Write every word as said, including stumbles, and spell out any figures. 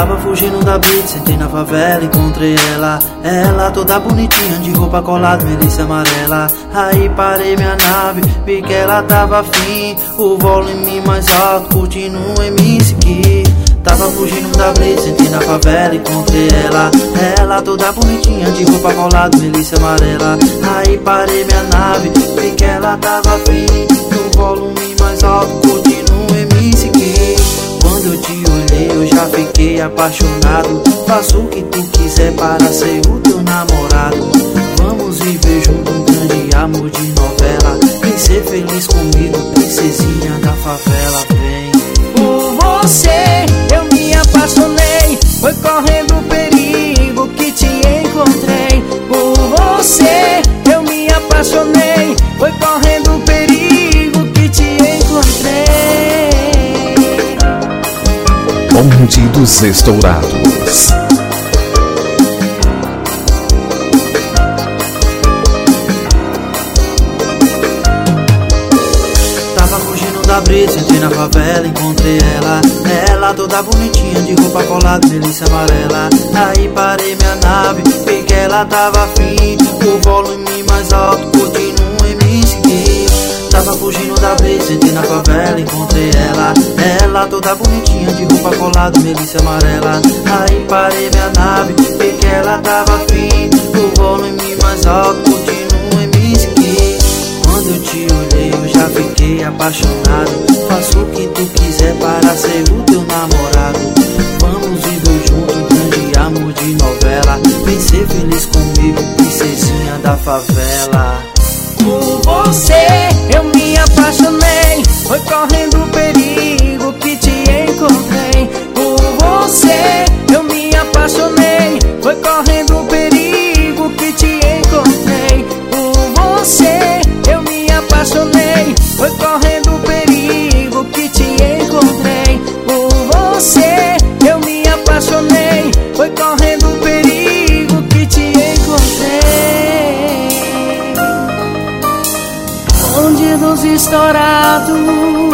Tava fugindo da blitz, entrei na favela, encontrei ela. Ela toda bonitinha, de roupa colada, melissa amarela. Aí parei minha nave, vi que ela tava afim. O volume mais alto, curtindo em me seguir. Tava fugindo da blitz, entrei na favela, encontrei ela. Ela toda bonitinha, de roupa colada, melissa amarela. Aí parei minha nave, vi que ela tava afim. O volume mais alto, curtindo em me seguir. Quando eu te olhei eu já fiquei apaixonado. Faço o que tu quiser para ser o teu namorado. Vamos viver junto um grande amor de novela. Vem ser feliz comigo, princesinha da favela, vem. Por você eu me apaixonei, foi correndo o perigo que te encontrei. Por você eu me apaixonei, foi correndo o perigo que te encontrei. Bonde dos Estourados. Tava fugindo da brisa, entrei na favela, encontrei ela. Ela toda bonitinha, de roupa colada, melissa amarela. Aí parei minha nave, vi que ela tava afim. O volume mais alto, curtindo em me seguir. Tava fugindo da brisa, entrei na favela, encontrei ela. Ela toda bonitinha, de roupa colada, melissa amarela. Aí parei minha nave, vi que ela tava afim. O volume mais alto, curtindo em me seguir. Quando eu te olhei eu já fiquei apaixonado. Faço o que tu quiser para ser o teu namorado. Vamos viver junto um grande amor de novela. Vem ser feliz comigo, princesinha da favela. Por você eu me apaixonei, foi correndo o perigo que te encontrei. Por você eu me apaixonei, foi correndo o perigo que te encontrei. Por você eu me apaixonei, foi correndo o perigo que te encontrei. Por você eu me apaixonei, foi correndo o perigo que te encontrei. Bonde dos Estourados.